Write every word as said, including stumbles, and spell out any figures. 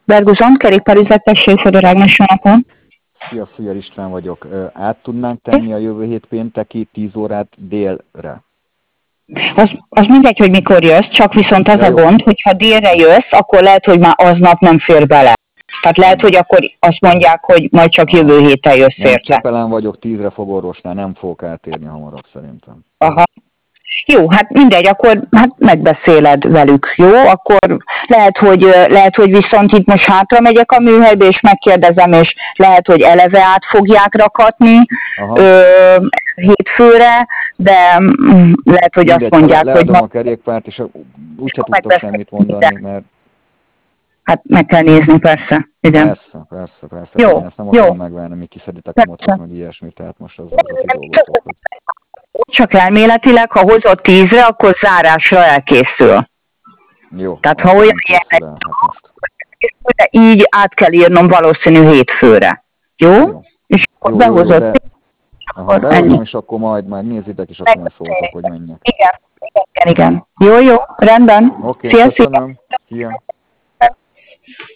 Berguzont, kerékpárüzlettesség Fodor Ágnes napon. Szia, Fujel István vagyok. Át tudnánk tenni a jövő hét pénteki tíz órát délre? Az, az mindegy, hogy mikor jössz, csak viszont az Ja, a jó. gond, hogy ha délre jössz, akkor lehet, hogy már aznap nem fér bele. Tehát lehet, hogy akkor azt mondják, hogy majd csak jövő héten jössz Nem, érte. Csepelen vagyok, tízre fog orvosnál, nem fogok eltérni hamarabb szerintem. Aha. Jó, hát mindegy, akkor hát megbeszéled velük, jó? Akkor lehet, hogy, lehet, hogy viszont itt most hátra megyek a műhelybe, és megkérdezem, és lehet, hogy eleve át fogják rakatni ö, hétfőre, de mm, lehet, hogy mindegy, azt mondják, le, hogy... leadom a kerékpárt, és úgyse tudtok semmit mondani, mert... Hát meg kell nézni, persze. Igen. Persze, persze, persze. Jó, Én ezt nem jó. akarom megvárni, míg kiszeditek a motot, meg ilyesmit, tehát most az az, az dolgotok, hogy... Csak elméletileg, ha hozott tízre, akkor zárásra elkészül. Jó, tehát ha olyan jelleg, hát most. így át kell írnom valószínű hétfőre. Jó? Jó. És akkor jó, behozott. jó, de... Aha, behozom, és akkor majd, majd nézitek, és akkor majd szóltok, hogy menjek. Igen, igen, igen. Jó, jó, rendben. Oké, Szia, köszönöm. Szia. szia.